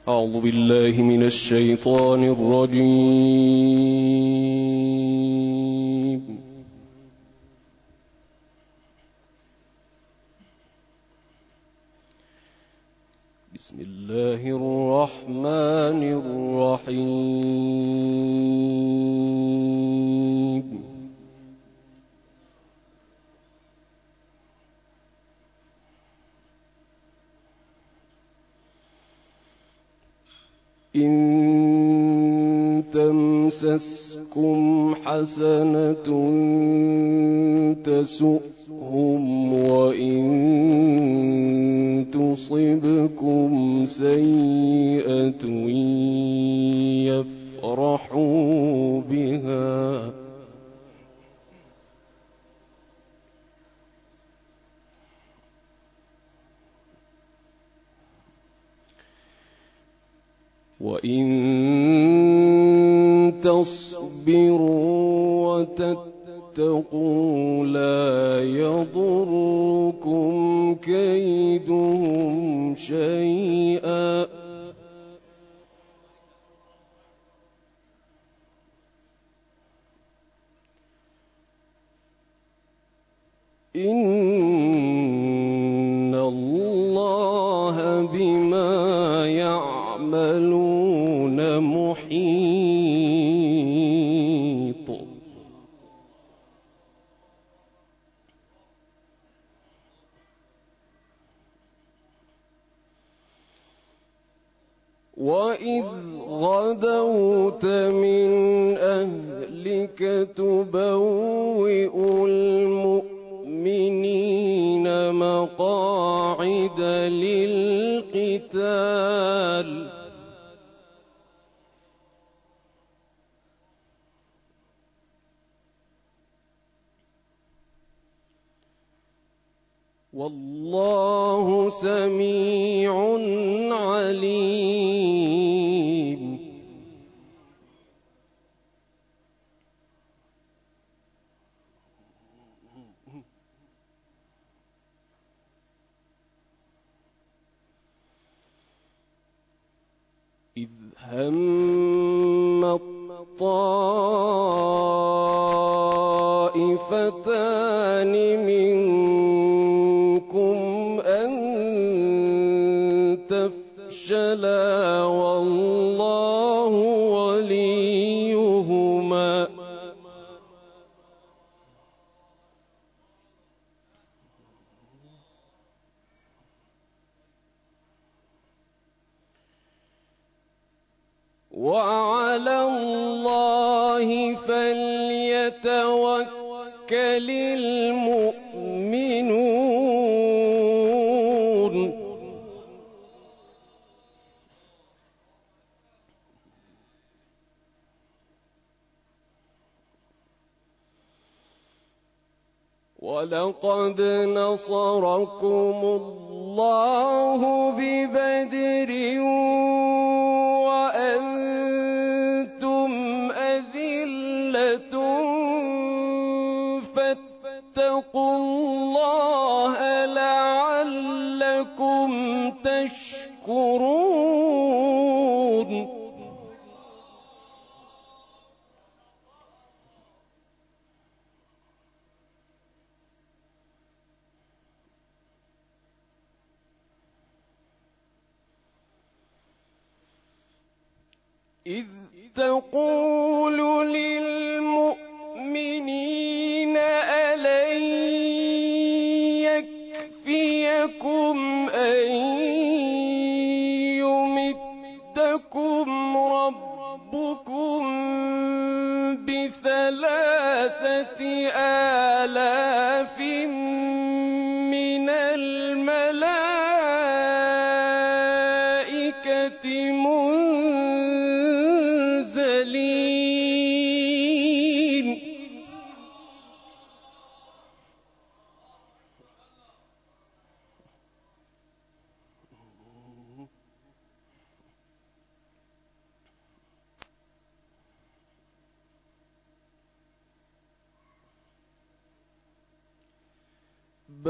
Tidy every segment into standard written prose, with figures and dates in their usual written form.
أعوذ بالله من الشيطان الرجيم. بسم الله الرحمن الرحيم. إن تمسسكم حسنة تسؤهم وإن تصبكم سيئة يفرحوا بها وإن تصبروا وتتقوا لا يضركم كيدهم شيئا إن الله بما يعملون محيط. وإذ غدوت من أهلك تبوئ المؤمنين مقاعد للقتال والله سميع عليم. إذ هم الطائفتان منكم أن تفشلا والله وليهما وعلى الله فليتوكل المؤمنون. ولقد نصركم الله ببدر وأنتم أذلة فاتقوا الله لعلكم تشكرون. إذ تقول للمؤمنين ألن يكفيكم أن يمدكم ربكم ب3,000 آلاف من الملائكة منزلين.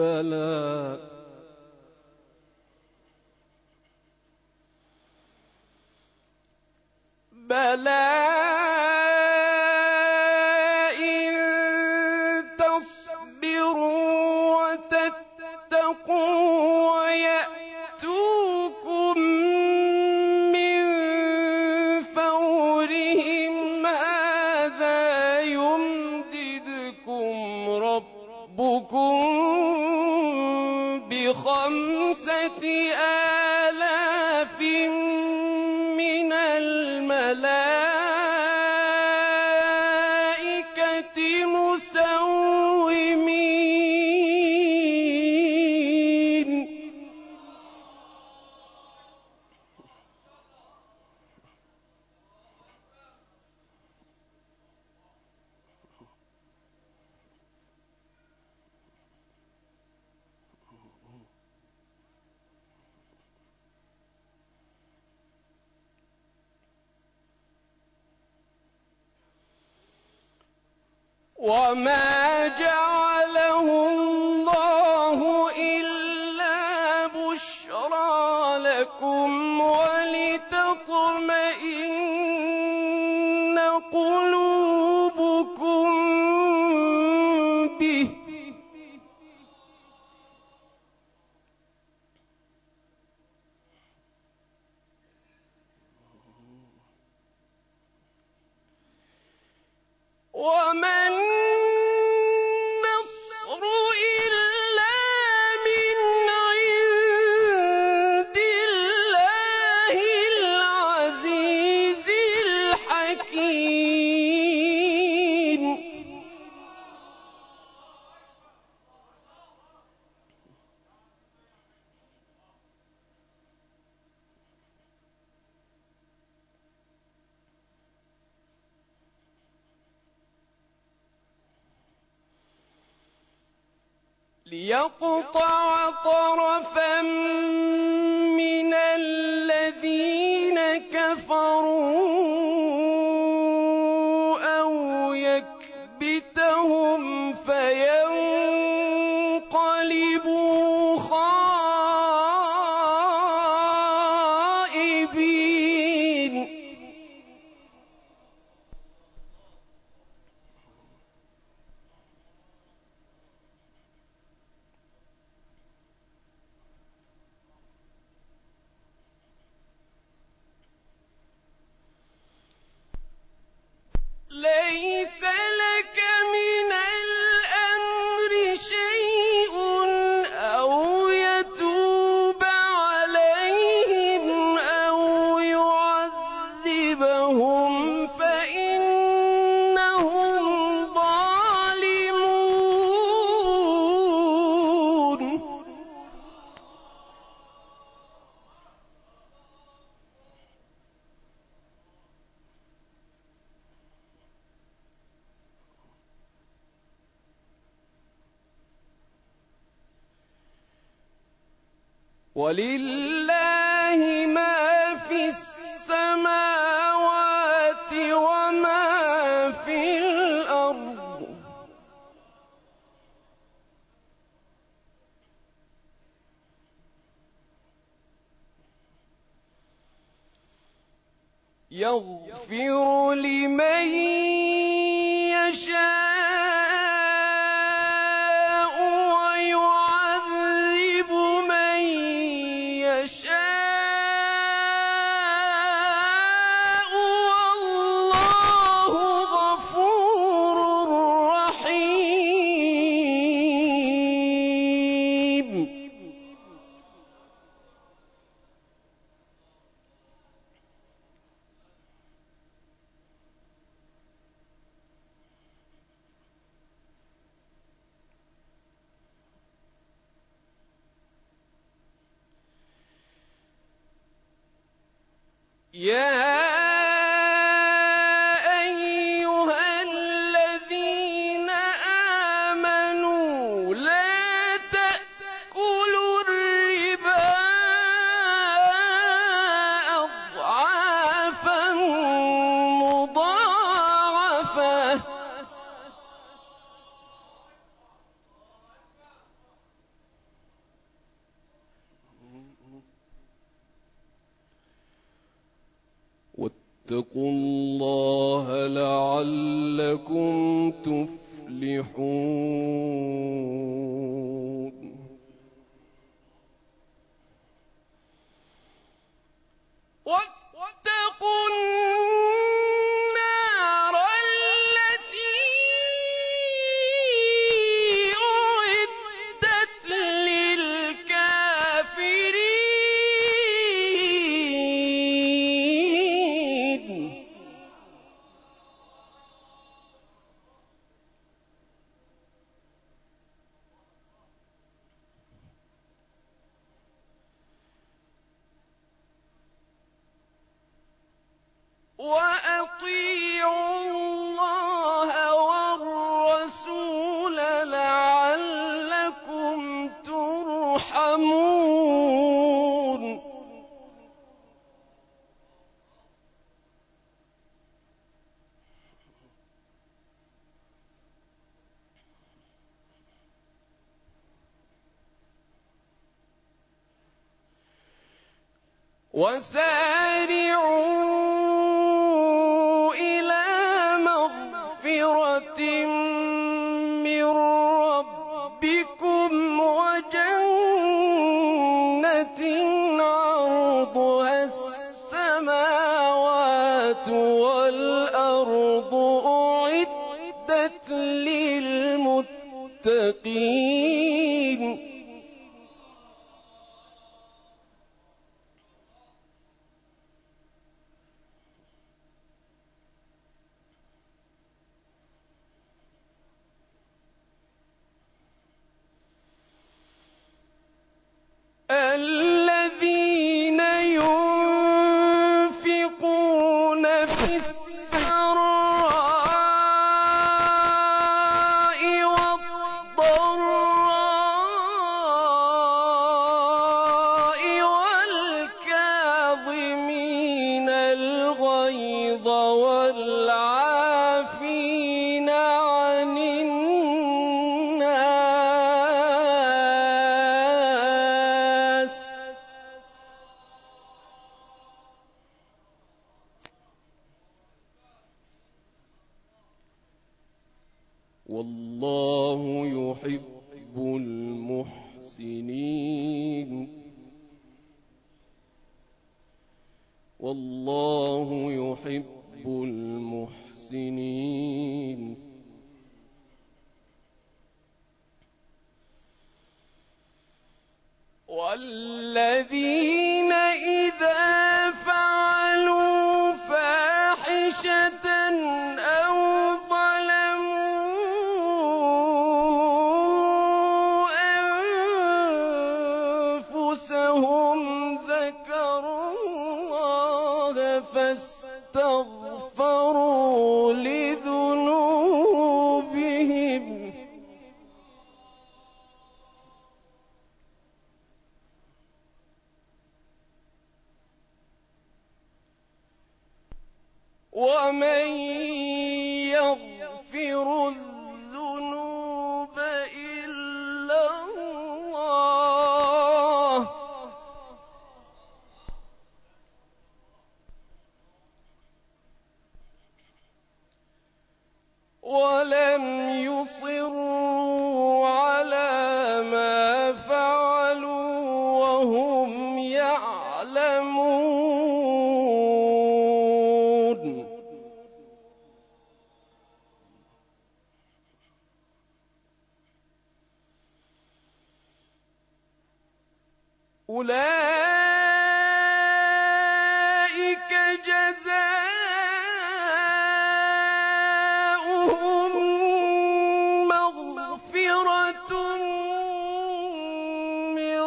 بلى بلى إن تصبروا وتتقوا ويأتوكم من فورهم هذا يمددكم ربكم ب5,000 من الملائكة مسومين. وما جعله الله إلا بشرى لكم ولتطمئن قلوبكم به وما النصر إلا من عند الله العزيز الحكيم. ليقطع طرفا من الذين كفروا أو يكبتهم فينقلبوا خائبين. ليس لك من الأمر شيء أو يتوب عليهم أو يعذبهم فإنهم ظالمون. ولله ما في السماوات وما في الأرض يغفر لمن يشاء ويعذب من يشاء والله غفور رحيم. يا أيها الذين آمنوا لا تأكلوا الربا أضعافا مضاعفة واتقوا الله لعلكم تفلحون واتقوا النار التي أعدت للكافرين وأطيعوا الله والرسول لعلكم ترحمون وسارعوا إلى مغفرة من ربكم وجنة عرضها السماوات والأرض أعدت للمتقين الذين ينفقون في السراء والضراء والكاظمين الغيظ والعافين عن الناس والله يحب المحسنين والله يحب المحسنين والذين إذا فعلوا فاحشة أو ظلموا أنفسهم ذكروا الله فاستغفروا لذنوبهم ومن يغفر الذنوب إلا الله ولم يصروا على ما فعلوا وهم يعلمون أولئك جزاؤهم مغفرة من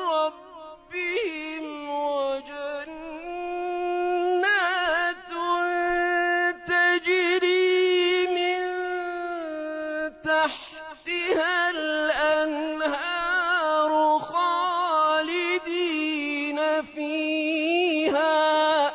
ربهم وجنات تجري من تحتها الأنهار خالدين فيها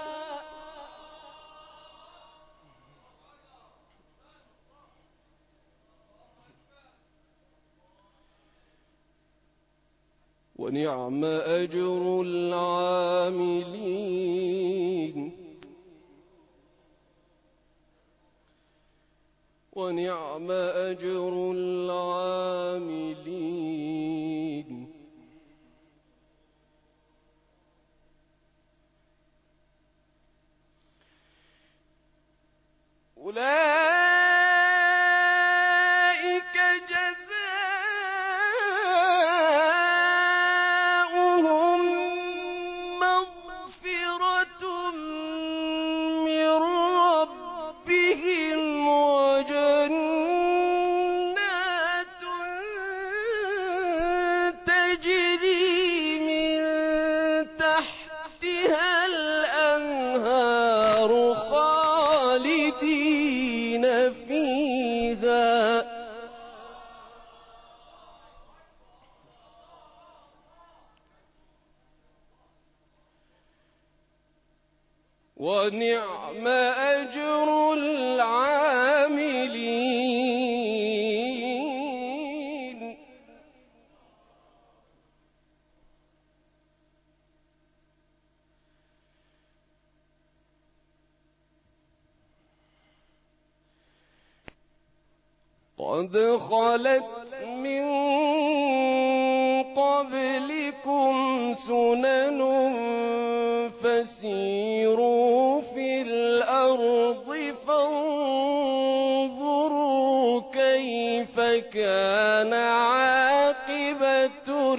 ونعم أجر العاملين ونعم أجر العاملين أولئك جزاؤهم مغفرة من ربهم وجنات تجري من تحتها الأنهار خالدين فيها ونعم أجر العاملين قد خلت من قبلكم سنن فسيروا في الأرض فانظروا كيف كان عاقبة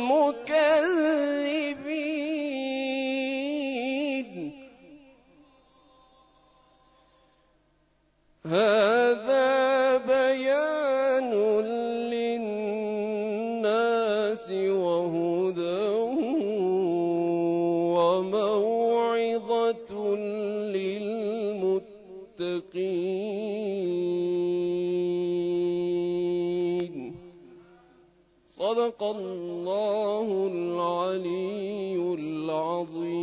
المكذبين هذا بيان للناس وهدى وموعظة للمتقين صدق الله العلي العظيم